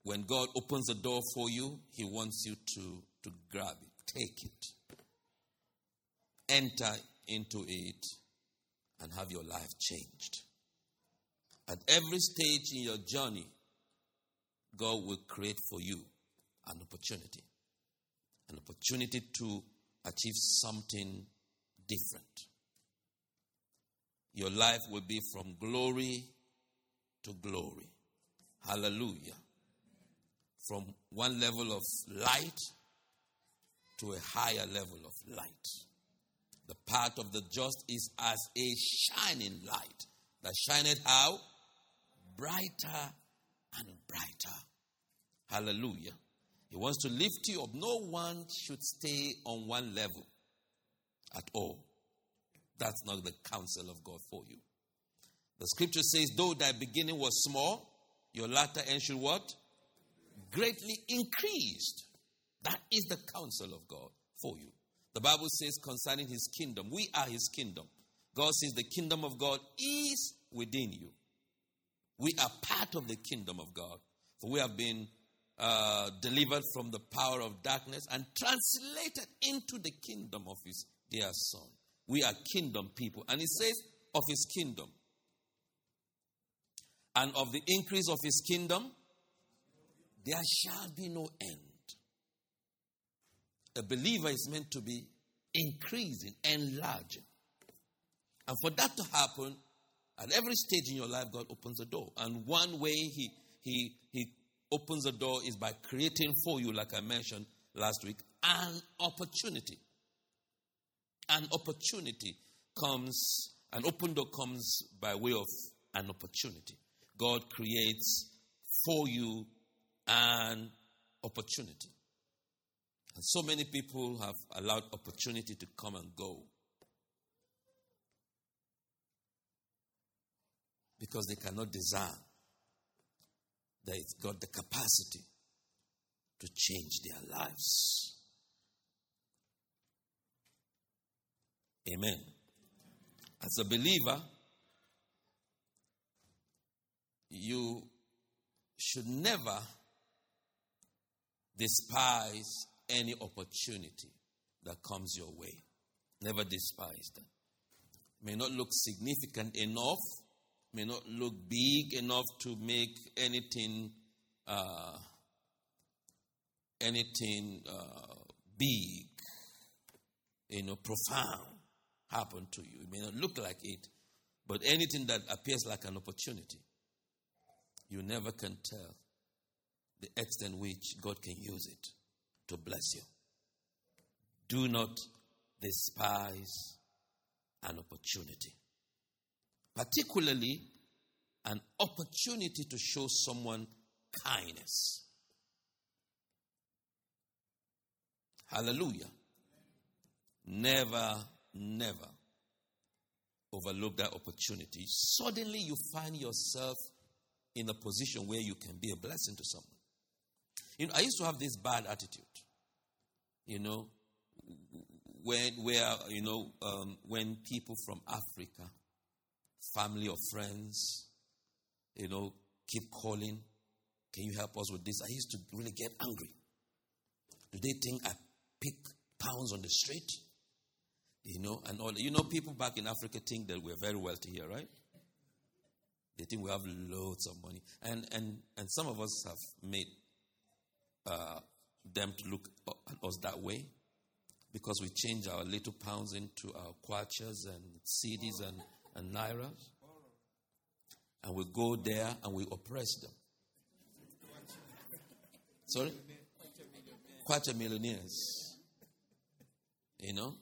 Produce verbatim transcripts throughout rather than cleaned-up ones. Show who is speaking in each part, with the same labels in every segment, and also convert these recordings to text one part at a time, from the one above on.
Speaker 1: When God opens the door for you, he wants you to, to grab it, take it, enter into it, and have your life changed. At every stage in your journey, God will create for you an opportunity. An opportunity to achieve something different. Your life will be from glory to glory. Hallelujah. From one level of light to a higher level of light. The path of the just is as a shining light that shineth how? Brighter and brighter. Hallelujah. He wants to lift you up. No one should stay on one level at all. That's not the counsel of God for you. The scripture says, though thy beginning was small, your latter end should what? Greatly increased. That is the counsel of God for you. The Bible says concerning his kingdom, we are his kingdom. God says the kingdom of God is within you. We are part of the kingdom of God. For we have been uh, delivered from the power of darkness and translated into the kingdom of his dear son. We are kingdom people. And it says of his kingdom. And of the increase of his kingdom, there shall be no end. A believer is meant to be increasing, enlarging. And for that to happen, at every stage in your life, God opens the door. And one way he, he, he opens the door is by creating for you, like I mentioned last week, an opportunity. An opportunity comes, an open door comes by way of an opportunity. God creates for you an opportunity. And so many people have allowed opportunity to come and go because they cannot discern that it's got the capacity to change their lives. Amen. As a believer, you should never despise any opportunity that comes your way. Never despise them. May not look significant enough, may not look big enough to make anything uh, anything uh, big, you know, profound happen to you. It may not look like it, but anything that appears like an opportunity, you never can tell the extent which God can use it to bless you. Do not despise an opportunity. Particularly an opportunity to show someone kindness. Hallelujah. Never, never overlook that opportunity. Suddenly you find yourself in a position where you can be a blessing to someone. You know, I used to have this bad attitude. You know, when where you know um, when people from Africa, family or friends, you know, keep calling, can you help us with this? I used to really get angry. Do they think I pick pounds on the street? You know, and all. You know, people back in Africa think that we're very wealthy here, right? They think we have loads of money, and and and some of us have made uh, them to look at us that way because we change our little pounds into our kwachas and cedis and and nairas, and we go there and we oppress them. Sorry, kwacha millionaires. You know,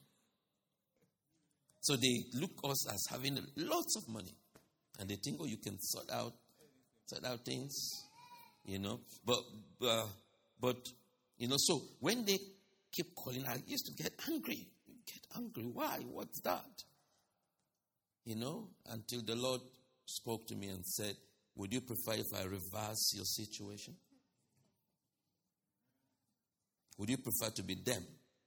Speaker 1: so they look us as having lots of money. And they think, oh, you can sort out, sort out things, you know. But, uh, but, you know, so when they keep calling, I used to get angry. Get angry. Why? What's that? You know, until the Lord spoke to me and said, would you prefer if I reverse your situation? Would you prefer to be them?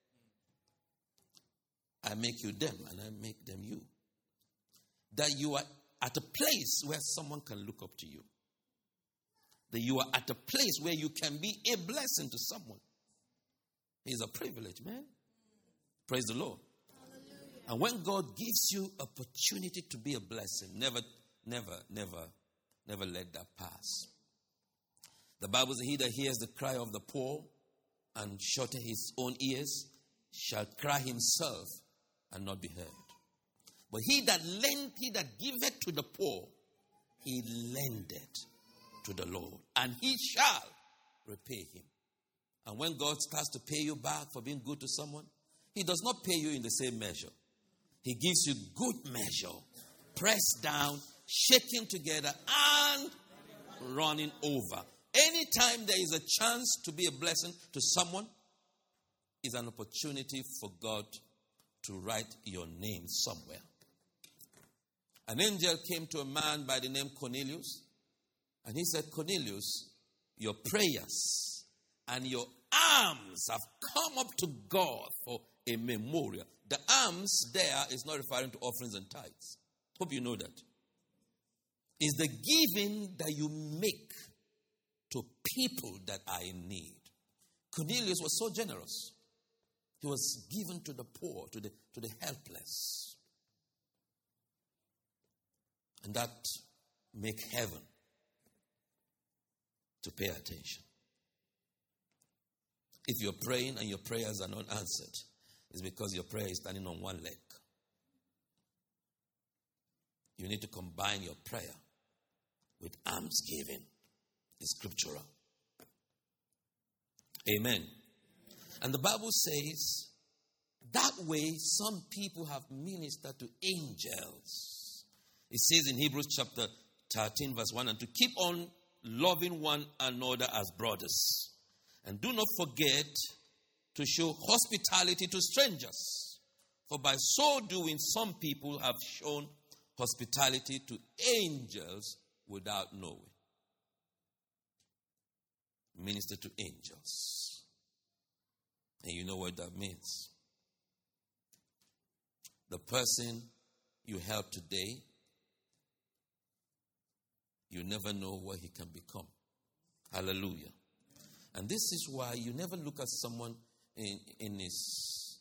Speaker 1: I make you them and I make them you. That you are at a place where someone can look up to you. that you are at a place where you can be a blessing to someone. It's a privilege, man. Praise the Lord. Hallelujah. And when God gives you opportunity to be a blessing, never, never, never, never let that pass. The Bible says, he that hears the cry of the poor and shutteth his own ears shall cry himself and not be heard. But he that lend, he that giveth to the poor, he lendeth to the Lord, and he shall repay him. And when God starts to pay you back for being good to someone, he does not pay you in the same measure. He gives you good measure, pressed down, shaken together, and running over. Anytime there is a chance to be a blessing to someone, is an opportunity for God to write your name somewhere. An angel came to a man by the name Cornelius, and he said, Cornelius, your prayers and your alms have come up to God for a memorial. The alms there is not referring to offerings and tithes. Hope you know that. It's the giving that you make to people that are in need. Cornelius was so generous. He was given to the poor, to the, to the helpless. And that make heaven to pay attention. If you're praying and your prayers are not answered, it's because your prayer is standing on one leg. You need to combine your prayer with almsgiving. It's scriptural. Amen. And the Bible says, that way some people have ministered to angels. It says in Hebrews chapter thirteen, verse one and two, keep on loving one another as brothers. And do not forget to show hospitality to strangers. For by so doing, some people have shown hospitality to angels without knowing. Minister to angels. And you know what that means. The person you help today, you never know what he can become. Hallelujah. And this is why you never look at someone in, in his,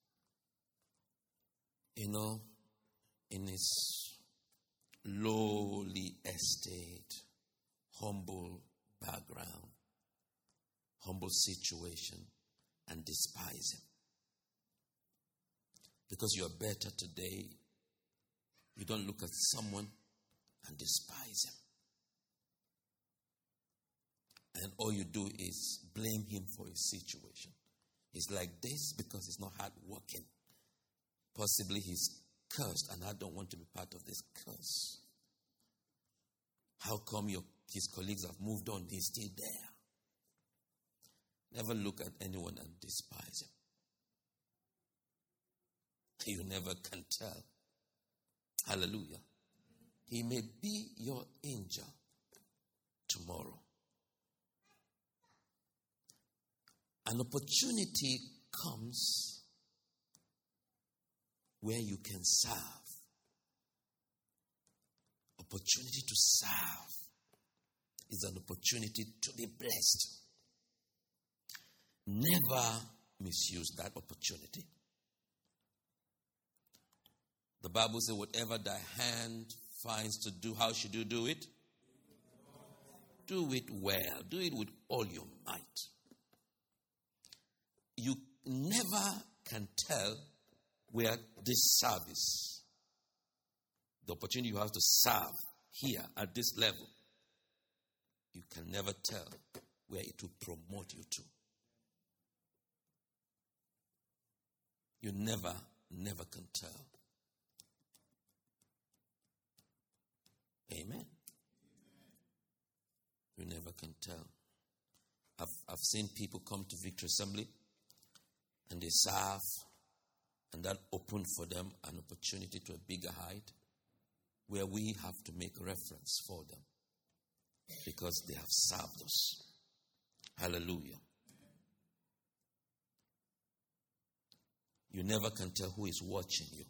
Speaker 1: you know, in his lowly estate, humble background, humble situation, and despise him. Because you are better today, you don't look at someone and despise him. And all you do is blame him for his situation. He's like this because he's not hard working. Possibly he's cursed, and I don't want to be part of this curse. How come your his colleagues have moved on? He's still there. Never look at anyone and despise him. You never can tell. Hallelujah. He may be your angel tomorrow. An opportunity comes where you can serve. Opportunity to serve is an opportunity to be blessed. Never misuse that opportunity. The Bible says, whatever thy hand finds to do, how should you do it? Do it well. Do it with all your might. You never can tell where this service, the opportunity you have to serve here at this level, you can never tell where it will promote you to. You never, never can tell. Amen. You never can tell. I've, I've seen people come to Victory Assembly and they serve, and that opened for them an opportunity to a bigger height where we have to make reference for them because they have served us. Hallelujah. You never can tell who is watching you.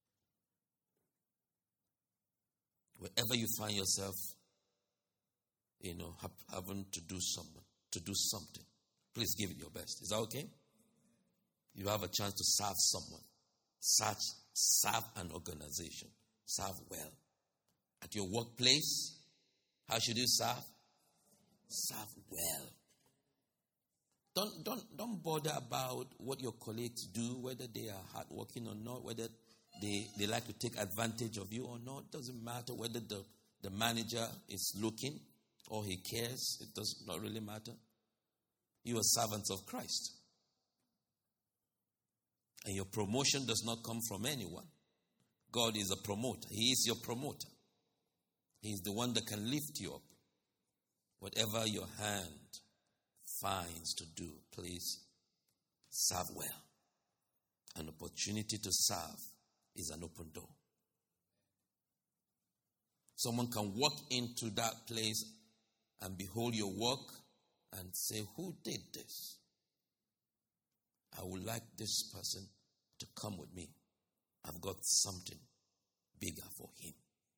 Speaker 1: Wherever you find yourself, you know, having to do someone, to do something. Please give it your best. Is that okay? You have a chance to serve someone. Serve, serve an organization. Serve well. At your workplace, how should you serve? Serve well. Don't, don't, don't bother about what your colleagues do, whether they are hardworking or not, whether they, they like to take advantage of you or not. It doesn't matter whether the, the manager is looking or he cares. It does not really matter. You are servants of Christ. And your promotion does not come from anyone. God is a promoter. He is your promoter. He is the one that can lift you up. Whatever your hand finds to do, please serve well. An opportunity to serve is an open door. Someone can walk into that place and behold your work and say, who did this? I would like this person to come with me. I've got something bigger for him.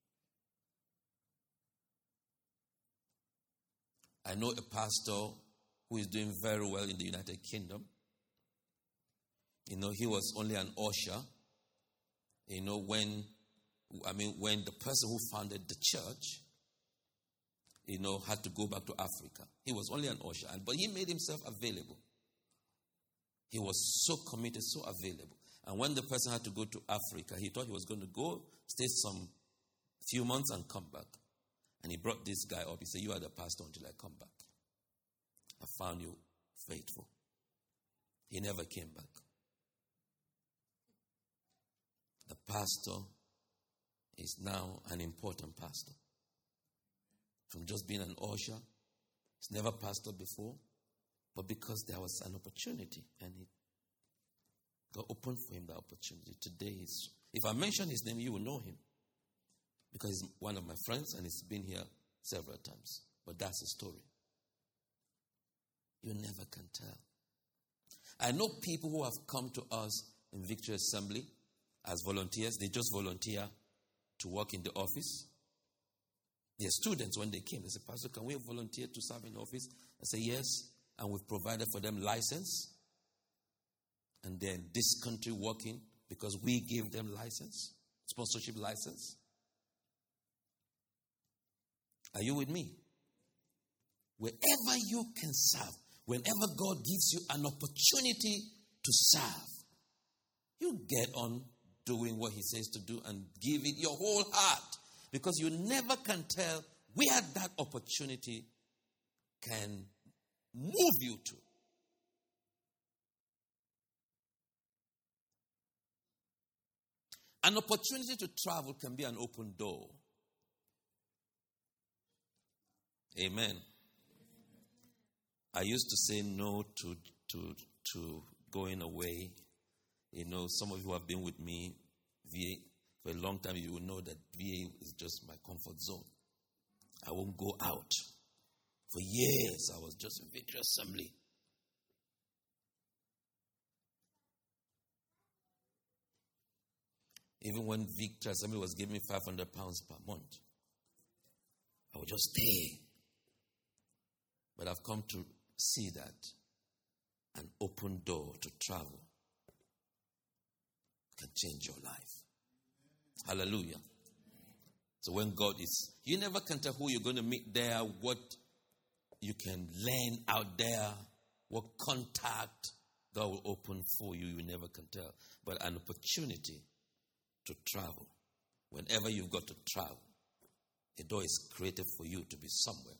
Speaker 1: I know a pastor who is doing very well in the United Kingdom. You know, he was only an usher. You know, when, I mean, when the person who founded the church, you know, had to go back to Africa. He was only an usher, but he made himself available. He was so committed, so available. And when the person had to go to Africa, he thought he was going to go, stay some few months and come back. And he brought this guy up. He said, you are the pastor until I come back. I found you faithful. He never came back. The pastor is now an important pastor. From just being an usher, he's never pastored before, but because there was an opportunity and it got opened for him, the opportunity. Today, is, if I mention his name, you will know him because he's one of my friends and he's been here several times. But that's the story. You never can tell. I know people who have come to us in Victory Assembly as volunteers. They just volunteer to work in the office. They're students when they came. They said, Pastor, can we volunteer to serve in the office? I say, yes. And we've provided for them license. And they're in this country working because we give them license, sponsorship license. Are you with me? Wherever you can serve, whenever God gives you an opportunity to serve, you get on doing what he says to do and give it your whole heart. Because you never can tell where that opportunity can move you to. An opportunity to travel can be an open door. Amen. I used to say no to, to, to going away. You know, some of you who have been with me V A for a long time, you will know that V A is just my comfort zone. I won't go out. For years, I was just in Victory Assembly. Even when Victory Assembly was giving me five hundred pounds per month, I would just stay. But I've come to see that an open door to travel can change your life. Hallelujah. So when God is, you never can tell who you're going to meet there, what you can learn out there, what contact God will open for you, you never can tell. But an opportunity to travel. Whenever you've got to travel, a door is created for you to be somewhere.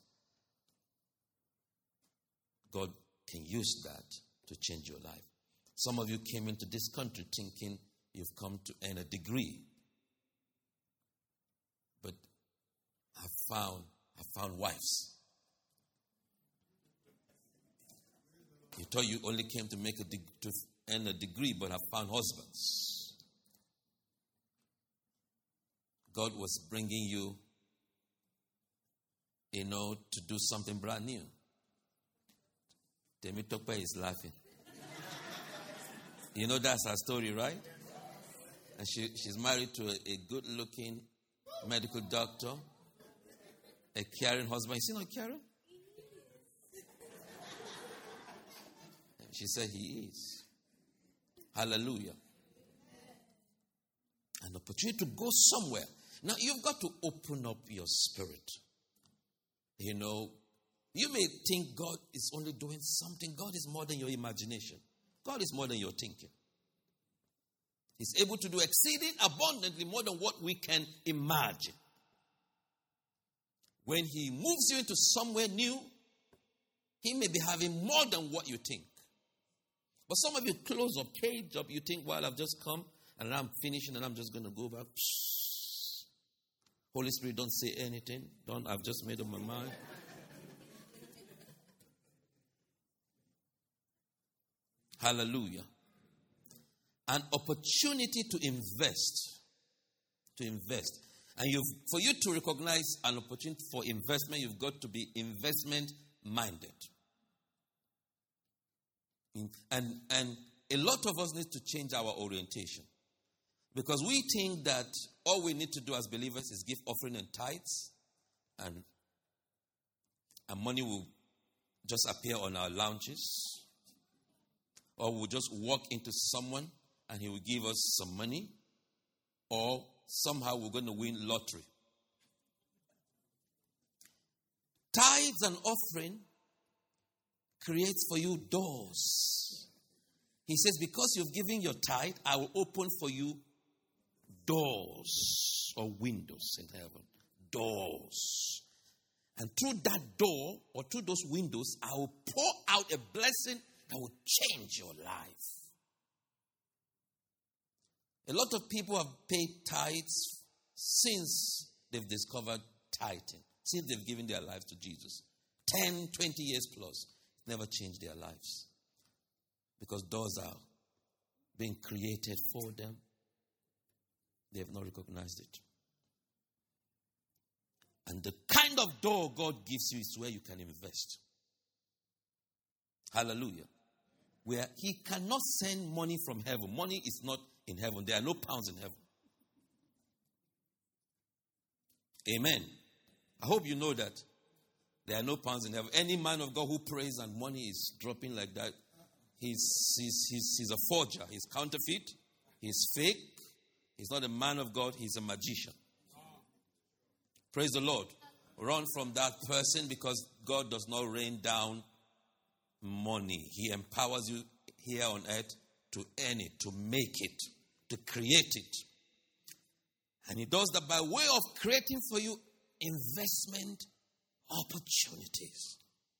Speaker 1: God can use that to change your life. Some of you came into this country thinking you've come to earn a degree. But I found, I found wives. You thought you only came to make a de- to earn a degree, but I found husbands. God was bringing you, you know, to do something brand new. Temi Tokpa is laughing. You know that's her story, right? And she, she's married to a, a good-looking medical doctor. A caring husband. Is he not caring? She said he is. Hallelujah. An opportunity to go somewhere. Now, you've got to open up your spirit. You know, you may think God is only doing something. God is more than your imagination. God is more than your thinking. He's able to do exceeding abundantly more than what we can imagine. When he moves you into somewhere new, he may be having more than what you think. But some of you close up, cage up, you think, well, I've just come and I'm finishing and I'm just going to go back. Psst. Holy Spirit, don't say anything. Don't, I've just made up my mind. Hallelujah. An opportunity to invest. To invest. And you've, for you to recognize an opportunity for investment, you've got to be investment minded. And, and a lot of us need to change our orientation. Because we think that all we need to do as believers is give offering and tithes. And, and money will just appear on our lounges. Or we'll just walk into someone and he will give us some money. Or somehow we're going to win lottery. Tithes and offering creates for you doors. He says, because you've given your tithe, I will open for you doors or windows in heaven. Doors. And through that door or through those windows, I will pour out a blessing that will change your life. A lot of people have paid tithes since they've discovered tithing, since they've given their lives to Jesus. ten, twenty years plus. Never changed their lives. Because doors are being created for them. They have not recognized it. And the kind of door God gives you is where you can invest. Hallelujah. Where he cannot send money from heaven. Money is not in heaven. There are no pounds in heaven. Amen. I hope you know that. There are no pounds in heaven. Any man of God who prays and money is dropping like that, he's, he's, he's, he's a forger. He's counterfeit. He's fake. He's not a man of God. He's a magician. Praise the Lord. Run from that person because God does not rain down money. He empowers you here on earth to earn it, to make it, to create it. And he does that by way of creating for you investment opportunities.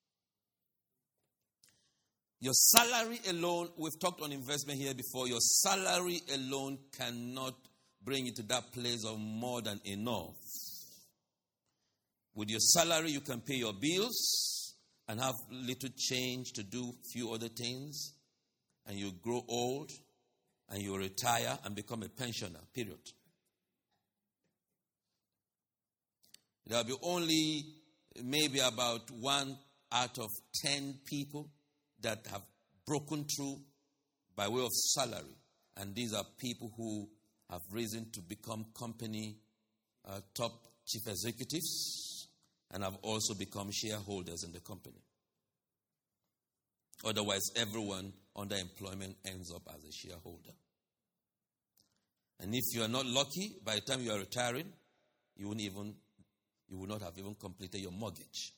Speaker 1: Your salary alone, we've talked on investment here before, your salary alone cannot bring you to that place of more than enough. With your salary, you can pay your bills and have little change to do a few other things. And you grow old and you retire and become a pensioner, period. There will be only maybe about one out of ten people that have broken through by way of salary. And these are people who have risen to become company uh, top chief executives and have also become shareholders in the company. Otherwise, everyone under employment ends up as a shareholder. And if you are not lucky, by the time you are retiring, you won't even, you will not have even completed your mortgage.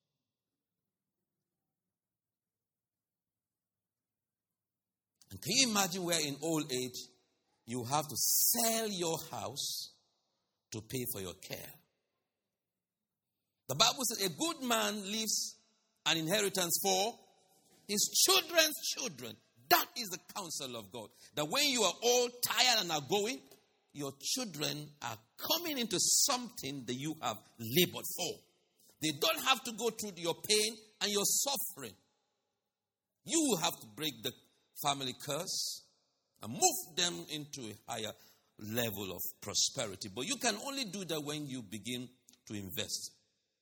Speaker 1: And can you imagine where in old age you have to sell your house to pay for your care? The Bible says a good man leaves an inheritance for his children's children. That is the counsel of God. That when you are all tired and are going, your children are coming into something that you have labored for. They don't have to go through your pain and your suffering. You will have to break the family curse and move them into a higher level of prosperity. But you can only do that when you begin to invest.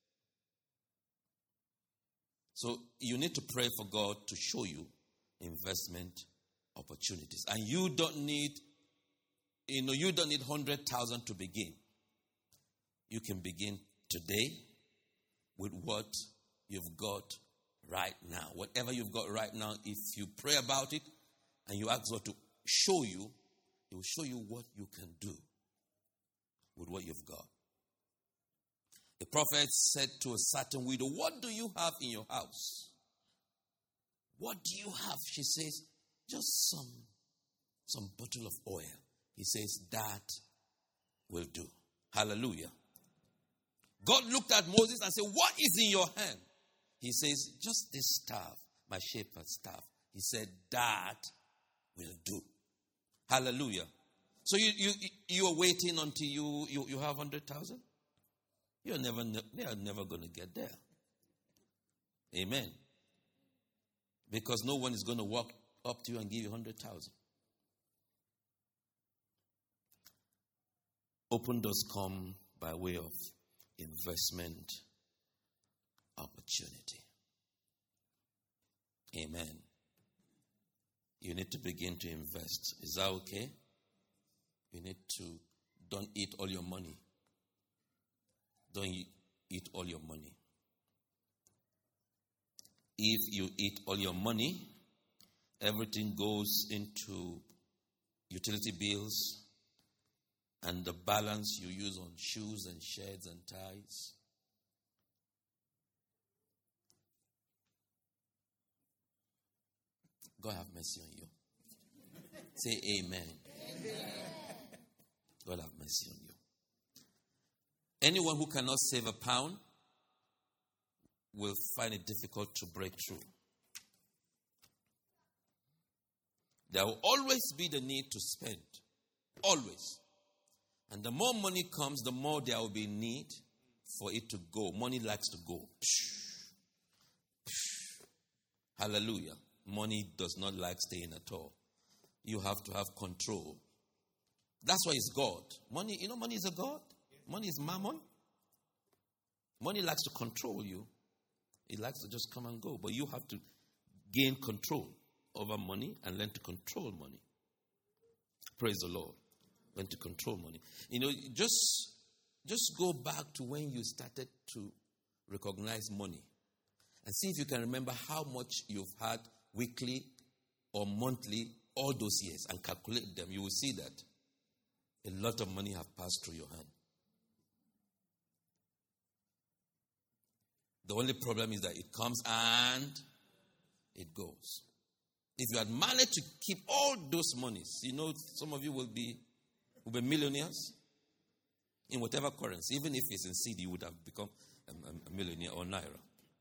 Speaker 1: So you need to pray for God to show you investment opportunities. And you don't need, you know, you don't need one hundred thousand to begin. You can begin today with what you've got right now. Whatever you've got right now, if you pray about it and you ask God to show you, He will show you what you can do with what you've got. The prophet said to a certain widow, "What do you have in your house?" "What do you have?" She says, "Just some, some bottle of oil." He says, "That will do." Hallelujah. God looked at Moses and said, "What is in your hand?" He says, "Just this staff, my shepherd's staff." He said, "That will do." Hallelujah. So you you you are waiting until you you, you have hundred thousand? You're never you're never going to get there. Amen. Because no one is going to walk up to you and give you hundred thousand. Open doors come by way of investment opportunity. Amen. You need to begin to invest. Is that okay? You need to, don't eat all your money. Don't eat all your money. If you eat all your money, everything goes into utility bills, and the balance you use on shoes and shirts and ties. God have mercy on you. Say amen. Amen. God have mercy on you. Anyone who cannot save a pound will find it difficult to break through. There will always be the need to spend. Always. And the more money comes, the more there will be need for it to go. Money likes to go. Hallelujah. Money does not like staying at all. You have to have control. That's why it's God. Money, you know, money is a God. Money is mammon. Money likes to control you. It likes to just come and go. But you have to gain control over money and learn to control money. Praise the Lord. Learn to control money. You know, just, just go back to when you started to recognize money. And see if you can remember how much you've had weekly or monthly all those years and calculate them. You will see that a lot of money have passed through your hand. The only problem is that it comes and it goes. If you had managed to keep all those monies, you know, some of you will be, will be millionaires in whatever currency. Even if it's in C D, you would have become a, a millionaire or naira.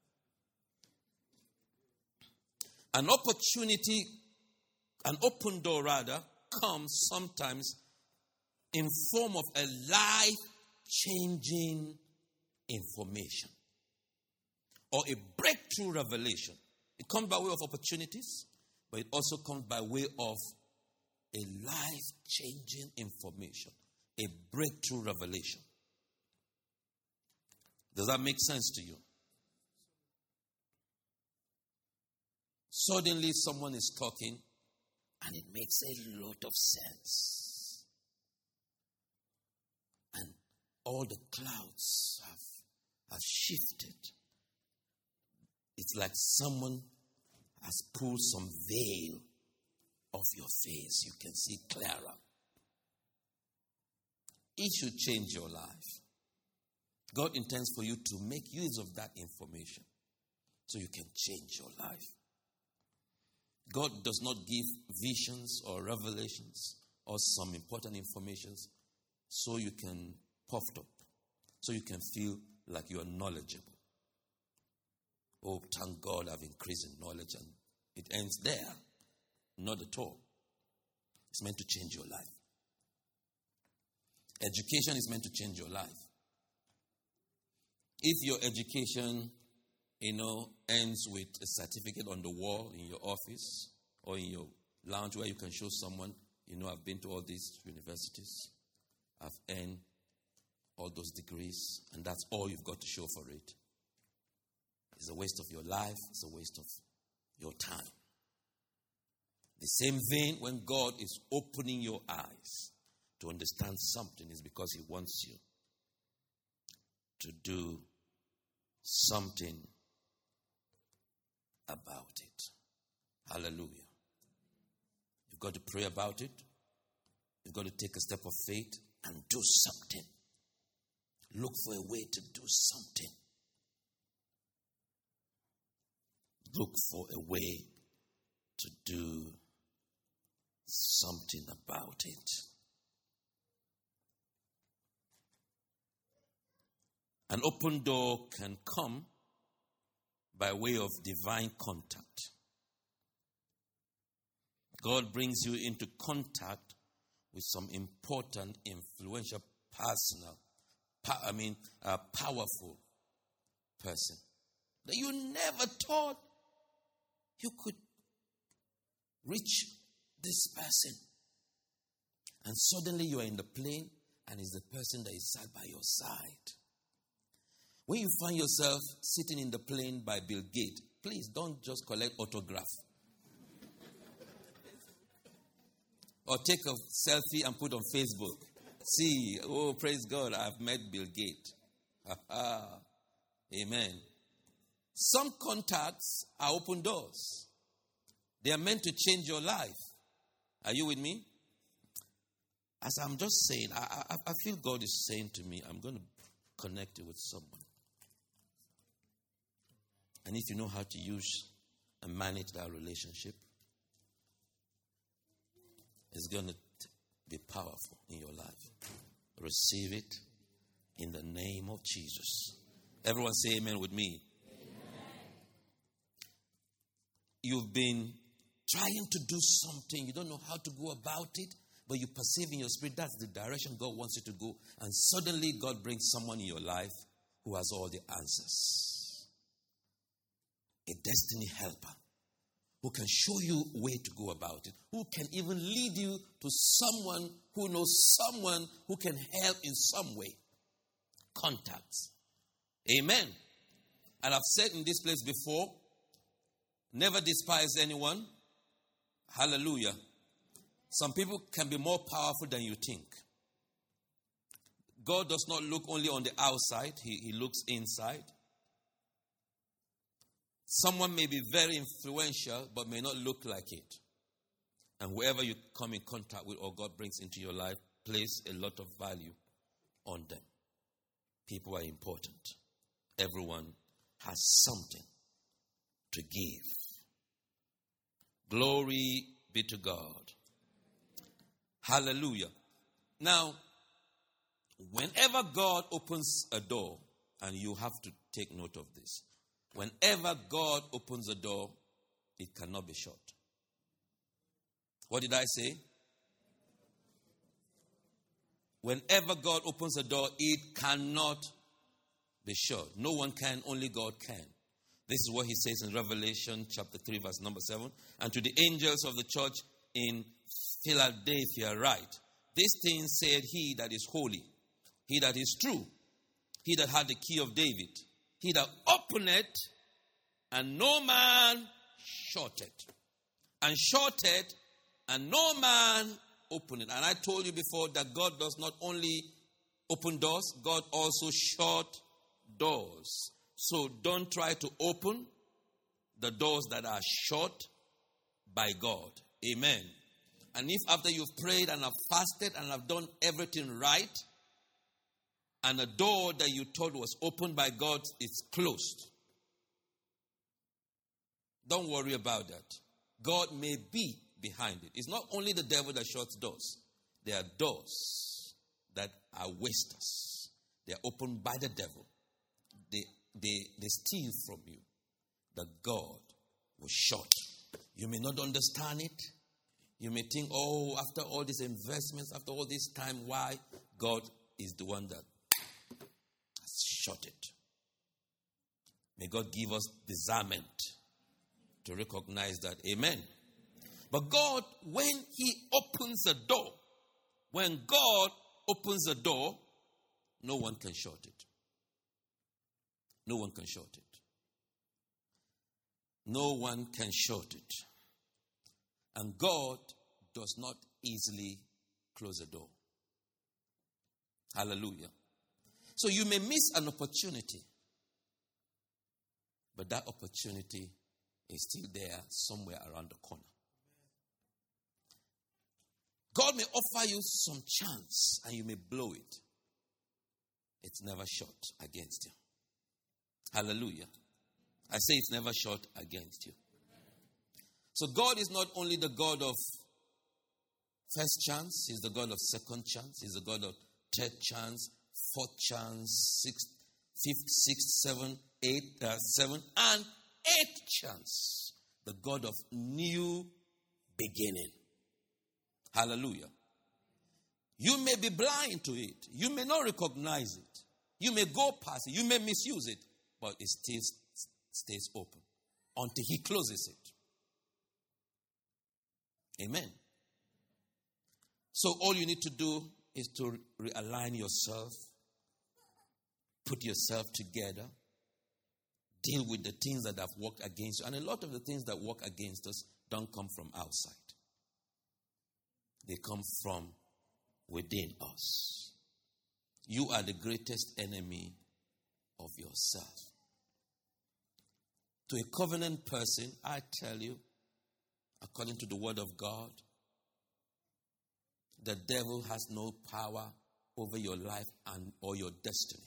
Speaker 1: An opportunity, an open door rather, comes sometimes in form of a life-changing information or a breakthrough revelation. It comes by way of opportunities, but it also comes by way of a life-changing information, a breakthrough revelation. Does that make sense to you? Suddenly someone is talking and it makes a lot of sense. And all the clouds have, have shifted. It's like someone has pulled some veil off your face. You can see clearer. It should change your life. God intends for you to make use of that information so you can change your life. God does not give visions or revelations or some important information so you can puff up, so you can feel like you are knowledgeable. Oh, thank God I've increased in knowledge, and it ends there. Not at all. It's meant to change your life. Education is meant to change your life. If your education, you know, ends with a certificate on the wall in your office or in your lounge where you can show someone, you know, I've been to all these universities, I've earned all those degrees, and that's all you've got to show for it. It's a waste of your life. It's a waste of your time. The same vein, when God is opening your eyes to understand something, is because He wants you to do something about it. Hallelujah. You've got to pray about it. You've got to take a step of faith and do something. Look for a way to do something. Look for a way to do something about it. An open door can come by way of divine contact. God brings you into contact with some important, influential, personal, pa- I mean, a powerful person that you never thought you could reach this person. And suddenly you are in the plane and it's the person that is sat by your side. When you find yourself sitting in the plane by Bill Gates, please don't just collect autograph. Or take a selfie and put on Facebook. See, oh, praise God, I've met Bill Gates. Amen. Some contacts are open doors. They are meant to change your life. Are you with me? As I'm just saying, I, I, I feel God is saying to me, I'm going to connect you with someone. And if you know how to use and manage that relationship, it's going to be powerful in your life. Receive it in the name of Jesus. Everyone say amen with me. Amen. You've been trying to do something. You don't know how to go about it, but you perceive in your spirit that's the direction God wants you to go. And suddenly God brings someone in your life who has all the answers. A destiny helper who can show you a way to go about it, who can even lead you to someone who knows someone who can help in some way. Contacts. Amen. And I've said in this place before, never despise anyone. Hallelujah. Some people can be more powerful than you think. God does not look only on the outside, he, he looks inside. Someone may be very influential, but may not look like it. And whoever you come in contact with or God brings into your life, place a lot of value on them. People are important. Everyone has something to give. Glory be to God. Hallelujah. Now, whenever God opens a door, and you have to take note of this, whenever God opens a door, it cannot be shut. What did I say? Whenever God opens a door, it cannot be shut. No one can, only God can. This is what he says in Revelation chapter three, verse number seven. And to the angels of the church in Philadelphia write, this thing said he that is holy, he that is true, he that had the key of David, he that openeth, and no man shutted. And shutted, and no man opened it. And I told you before that God does not only open doors, God also shut doors. So don't try to open the doors that are shut by God. Amen. And if after you've prayed and have fasted and have done everything right, and a door that you thought was opened by God is closed, don't worry about that. God may be behind it. It's not only the devil that shuts doors. There are doors that are wasters. They are opened by the devil. They, they, they steal from you. That God will shut. You may not understand it. You may think, oh, after all these investments, after all this time, why? God is the one that has shut it. May God give us discernment to recognize that. Amen. But God, when he opens a door, when God opens a door, no one can shut it. No one can shut it. No one can shut it. And God does not easily close a door. Hallelujah. So you may miss an opportunity But that opportunity is still there somewhere around the corner. God may offer you some chance and you may blow it. It's never shot against you. Hallelujah. I say it's never shot against you. So God is not only the God of first chance, He's the God of second chance, He's the God of third chance, fourth chance, sixth, fifth, sixth, seventh, eighth, uh, seventh, and eighth chance. The God of new beginning. Hallelujah. You may be blind to it. You may not recognize it. You may go past it. You may misuse it. But it still stays open until He closes it. Amen. So all you need to do is to realign yourself. Put yourself together. Deal with the things that have worked against you. And a lot of the things that work against us don't come from outside. They come from within us. You are the greatest enemy of yourself. To a covenant person, I tell you, according to the word of God, the devil has no power over your life and or your destiny.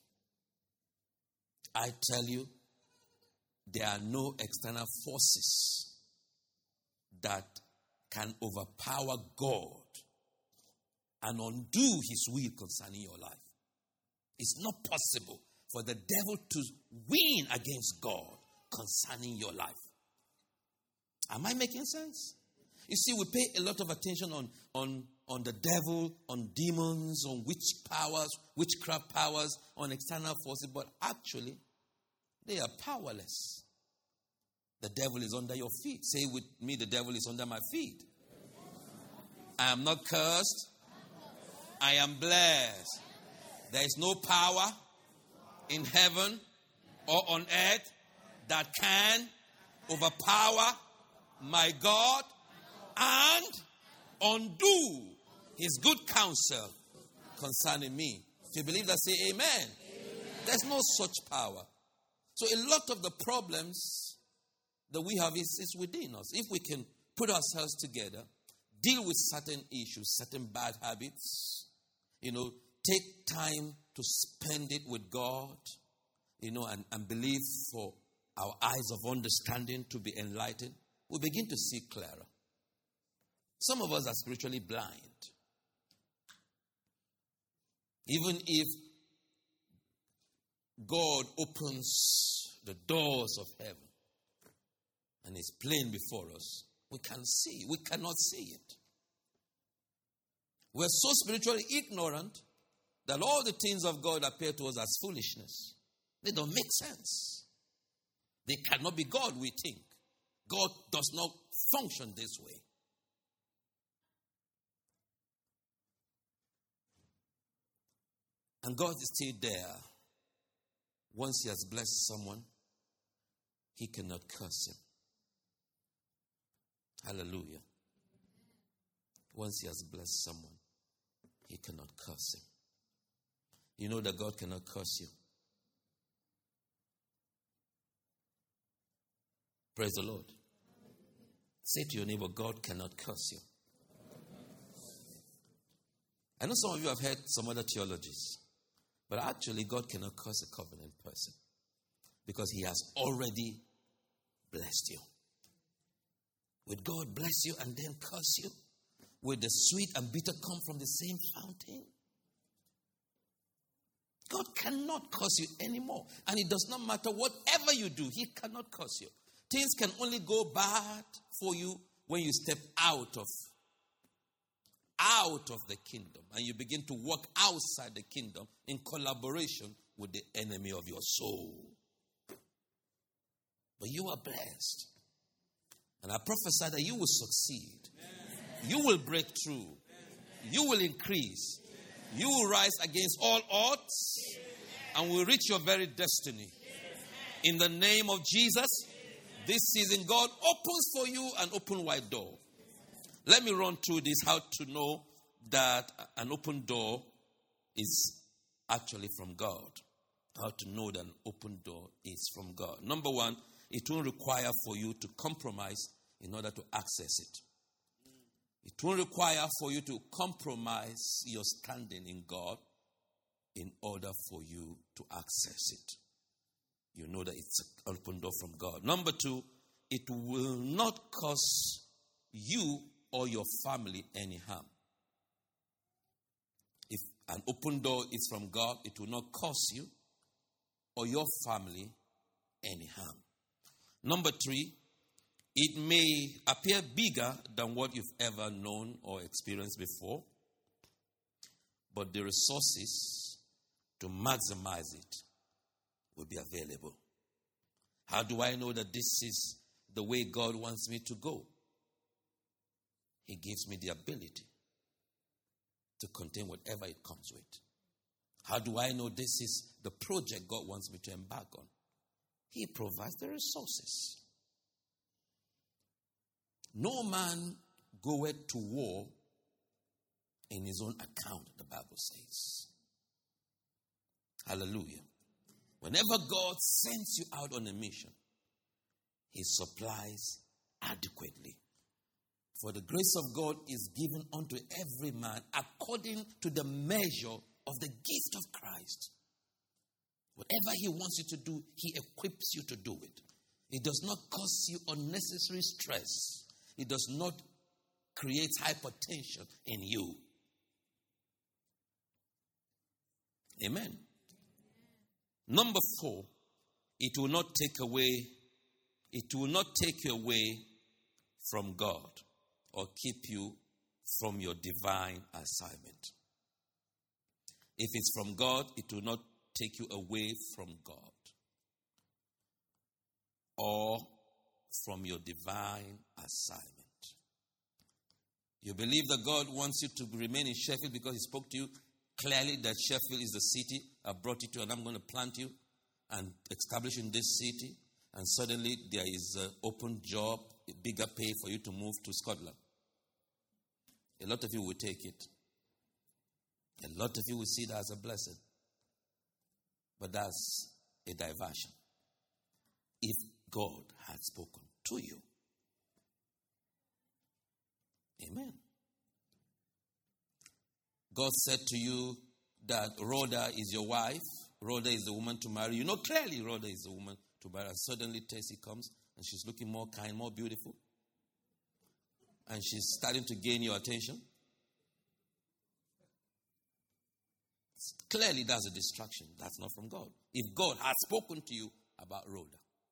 Speaker 1: I tell you, there are no external forces that can overpower God and undo His will concerning your life. It's not possible for the devil to win against God concerning your life. Am I making sense? You see, we pay a lot of attention on, on, on the devil, on demons, on witch powers, witchcraft powers, on external forces, but actually, they are powerless. The devil is under your feet. Say with me, the devil is under my feet. I am not cursed. I am blessed. There is no power in heaven or on earth that can overpower my God and undo His good counsel concerning me. If you believe that, say amen. Amen. There's no such power. So a lot of the problems that we have is, is within us. If we can put ourselves together, deal with certain issues, certain bad habits, you know, take time to spend it with God, you know, and, and believe for our eyes of understanding to be enlightened, we begin to see clearer. Some of us are spiritually blind. Even if God opens the doors of heaven and is plain before us, we can see. We cannot see it. We're so spiritually ignorant that all the things of God appear to us as foolishness. They don't make sense. They cannot be God, we think. God does not function this way. And God is still there. Once He has blessed someone, He cannot curse him. Hallelujah. Once He has blessed someone, He cannot curse him. You know that God cannot curse you. Praise the Lord. Say to your neighbor, God cannot curse you. I know some of you have heard some other theologies, but actually God cannot curse a covenant person because He has already blessed you. Would God bless you and then curse you? Will the sweet and bitter come from the same fountain? God cannot curse you anymore. And it does not matter whatever you do, He cannot curse you. Things can only go bad for you when you step out of out of the kingdom and you begin to walk outside the kingdom in collaboration with the enemy of your soul. But you are blessed. And I prophesy that you will succeed. Amen. You will break through. Amen. You will increase. Amen. You will rise against all odds. Amen. And will reach your very destiny. Amen. In the name of Jesus, amen. This season God opens for you an open wide door. Let me run through this, how to know that an open door is actually from God. how to know that an open door is from God. Number one, it won't require for you to compromise in order to access it. It won't require for you to compromise your standing in God in order for you to access it. You know that it's an open door from God. Number two, it will not cause you or your family any harm. If an open door is from God, it will not cause you or your family any harm. Number three, it may appear bigger than what you've ever known or experienced before, but the resources to maximize it will be available. How do I know that this is the way God wants me to go? He gives me the ability to contain whatever it comes with. How do I know this is the project God wants me to embark on? He provides the resources. No man goeth to war in his own account, the Bible says. Hallelujah. Whenever God sends you out on a mission, he supplies adequately. For the grace of God is given unto every man according to the measure of the gift of Christ. Whatever he wants you to do, he equips you to do it. It does not cause you unnecessary stress. It does not create hypertension in you. Amen. Number four, it will not take away, it will not take you away from God or keep you from your divine assignment. If it's from God, it will not take you away from God or from your divine assignment. You believe that God wants you to remain in Sheffield because he spoke to you clearly that Sheffield is the city I brought you to, and I'm going to plant you and establish in this city, and suddenly there is an open job, a bigger pay for you to move to Scotland. A lot of you will take it. A lot of you will see that as a blessing. But that's a diversion. If God had spoken to you. Amen. God said to you that Rhoda is your wife. Rhoda is the woman to marry. You know clearly Rhoda is the woman to marry. And suddenly Tessie comes and she's looking more kind, more beautiful. And she's starting to gain your attention. Clearly that's a distraction. That's not from God. If God has spoken to you about Rhoda.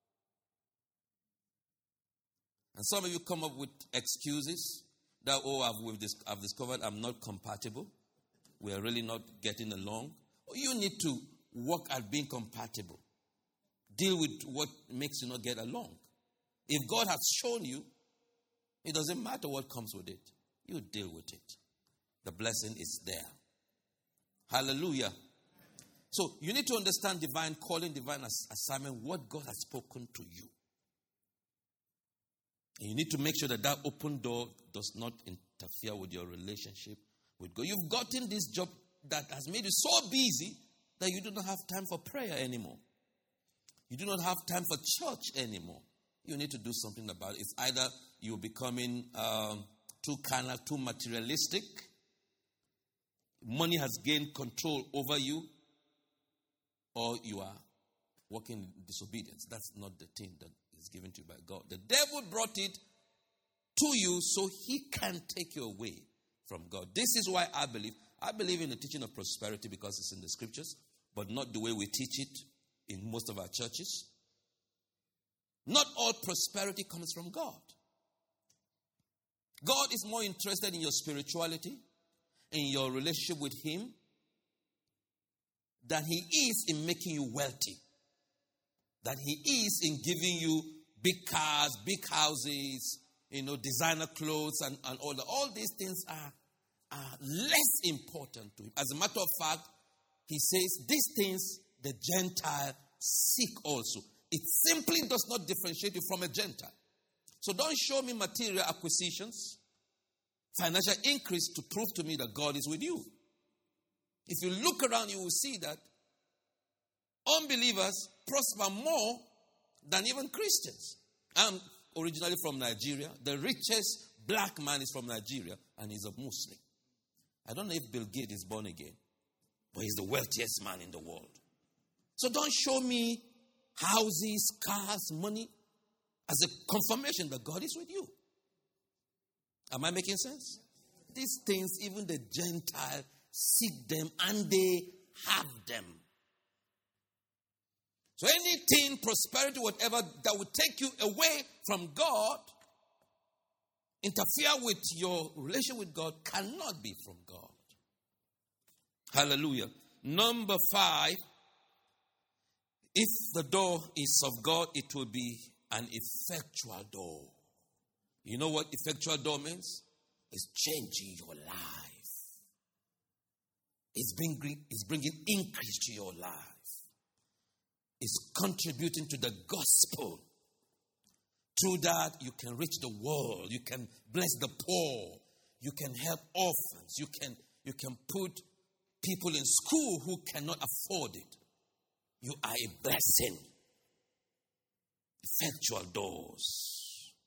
Speaker 1: And some of you come up with excuses that, oh, I've, we've dis- I've discovered I'm not compatible. We are really not getting along. You need to work at being compatible. Deal with what makes you not get along. If God has shown you, it doesn't matter what comes with it. You deal with it. The blessing is there. Hallelujah. So you need to understand divine calling, divine ass- assignment, what God has spoken to you. And you need to make sure that that open door does not interfere with your relationship with God. You've gotten this job that has made you so busy that you do not have time for prayer anymore. You do not have time for church anymore. You need to do something about it. It's either you're becoming um, too carnal, too materialistic. Money has gained control over you. Or you are walking in disobedience. That's not the thing that is given to you by God. The devil brought it to you so he can take you away from God. This is why I believe. I believe in the teaching of prosperity because it's in the scriptures, but not the way we teach it in most of our churches. Not all prosperity comes from God. God is more interested in your spirituality, in your relationship with him, than he is in making you wealthy. Than he is in giving you big cars, big houses, you know, designer clothes and, and all that. All these things are, are less important to him. As a matter of fact, he says these things the Gentile seek also. It simply does not differentiate you from a Gentile. So don't show me material acquisitions, financial increase to prove to me that God is with you. If you look around, you will see that unbelievers prosper more than even Christians. I'm originally from Nigeria. The richest black man is from Nigeria, and he's a Muslim. I don't know if Bill Gates is born again, but he's the wealthiest man in the world. So don't show me houses, cars, money as a confirmation that God is with you. Am I making sense? These things, even the Gentiles seek them and they have them. So anything, prosperity, whatever, that would take you away from God, interfere with your relation with God, cannot be from God. Hallelujah. Number five, if the door is of God, it will be an effectual door. You know what effectual door means? It's changing your life. It's bringing, it's bringing increase to your life. It's contributing to the gospel. Through that, you can reach the world. You can bless the poor. You can help orphans. You can, you can put people in school who cannot afford it. You are a blessing. Effectual doors.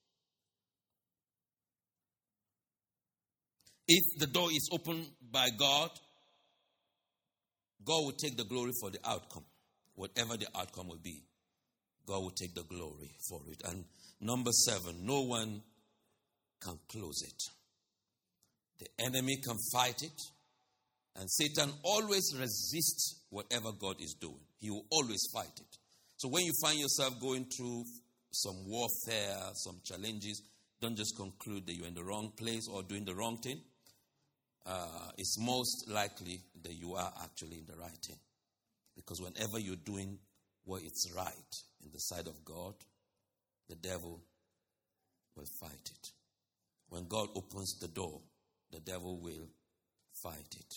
Speaker 1: If the door is opened by God, God will take the glory for the outcome. Whatever the outcome will be, God will take the glory for it. And number seven, no one can close it. The enemy can fight it. And Satan always resists whatever God is doing. He will always fight it. So when you find yourself going through some warfare, some challenges, don't just conclude that you're in the wrong place or doing the wrong thing. Uh, it's most likely that you are actually in the right thing. Because whenever you're doing what is right in the sight of God, the devil will fight it. When God opens the door, the devil will fight it.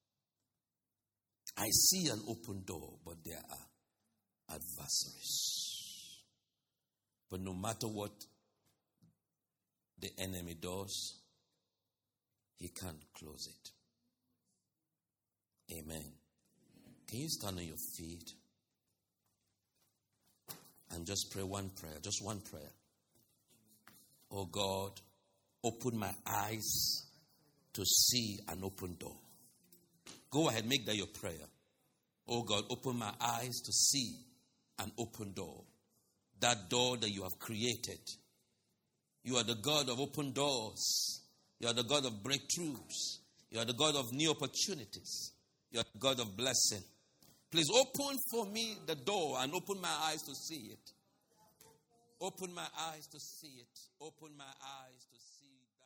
Speaker 1: I see an open door, but there are adversaries. But no matter what the enemy does, he can't close it. Amen. Can you stand on your feet and just pray one prayer, just one prayer? Oh God, open my eyes to see an open door. Go ahead, make that your prayer. Oh God, open my eyes to see an open door. That door that you have created. You are the God of open doors. You are the God of breakthroughs. You are the God of new opportunities. You are the God of blessing. Please open for me the door and open my eyes to see it. Open my eyes to see it. Open my eyes to see that.